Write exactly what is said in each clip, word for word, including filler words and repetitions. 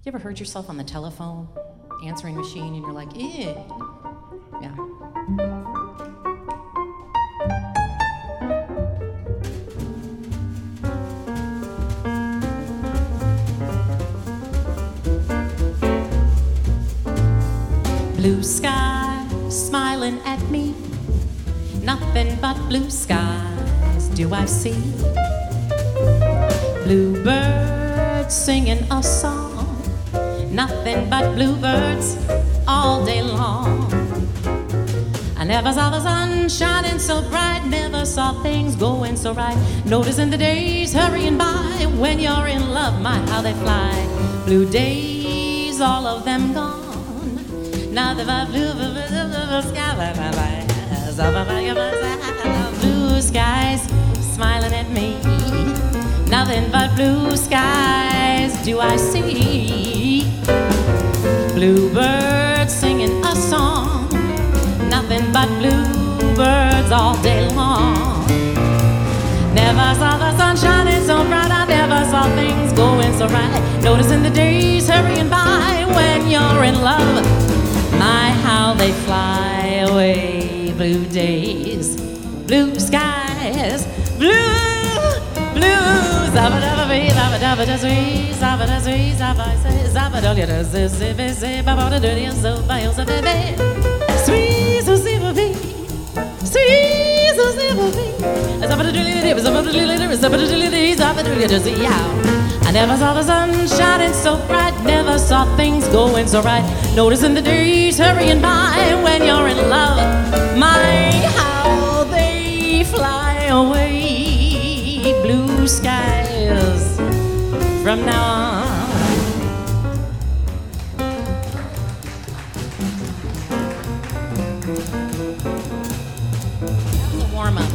You ever heard yourself on the telephone, answering machine, and you're like, ew? Yeah. Blue sky smiling at me, nothing but blue skies do I see. Bluebirds singing a song, nothing but bluebirds all day long. I never saw the sun shining so bright, never saw things going so right. Noticing the days hurrying by, when you're in love, my how they fly. Blue days, all of them gone. Now the blue, blue, blue skies, blue skies smiling at me. Nothing but blue skies do I see. Bluebirds singing a song, nothing but bluebirds all day long. Never saw the sun shining so bright, I never saw things going so right. Noticing the days hurrying by, when you're in love, my how they fly away. Blue days, blue skies, blue, blue. Zabba-dabba-bee, zabba-dabba-da-zwee, zabba-da-zwee, zabba-da-zwee, zabba-da-da-da-zee-zee-zee, babba-da-da-da-zee-zee-zee-zee-zee. Sweet, so zee-ba-bee, sweet, so zee-ba-bee, zabba-da-da-da-da, zabba-da-da-da-da, zabba-da-da-da-da, zabba-da-da-da-da. I never saw the sun shining so bright, never saw things going so right. Noticing the days hurrying by, when you're in love, my how they fly away. Blue skies from now on. That was a warm-up.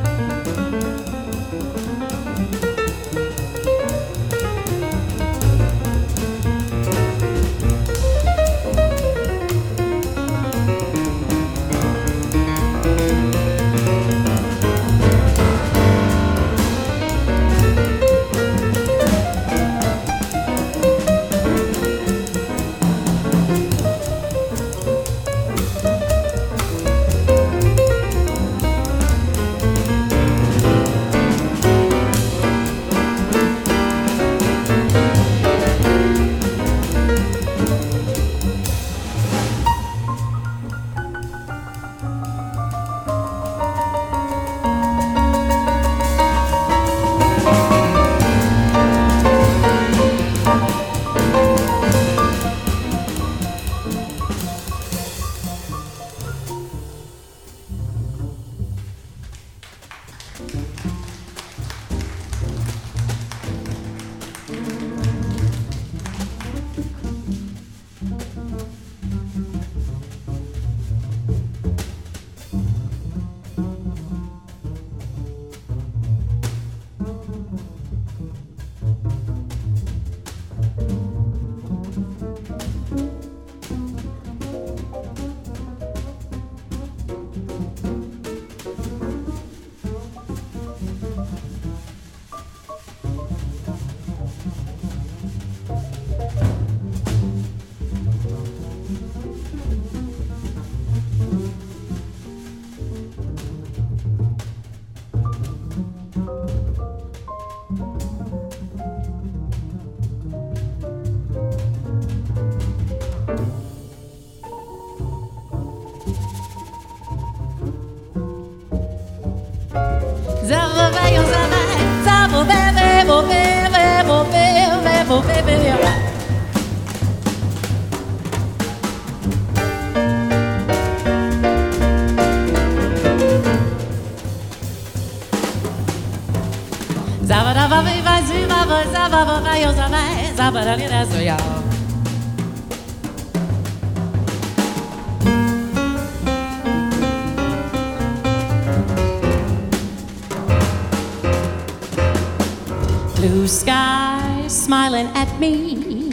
Blue skies smiling at me,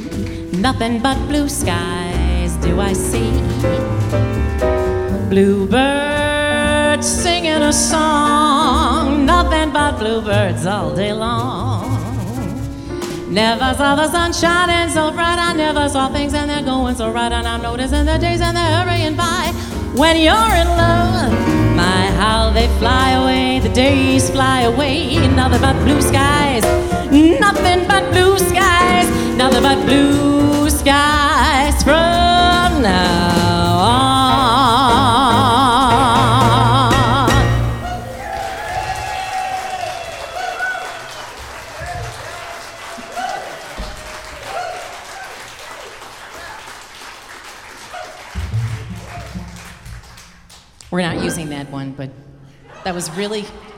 nothing but blue skies do I see. Bluebirds singing a song, nothing but bluebirds all day long. Never saw the sun shining so bright, I never saw things and they're going so right, and I'm noticing the days and they're hurrying by. When you're in love, my how they fly away, the days fly away, nothing but blue skies, nothing but blue skies, nothing but blue skies from now on. We're not using that one, but that was really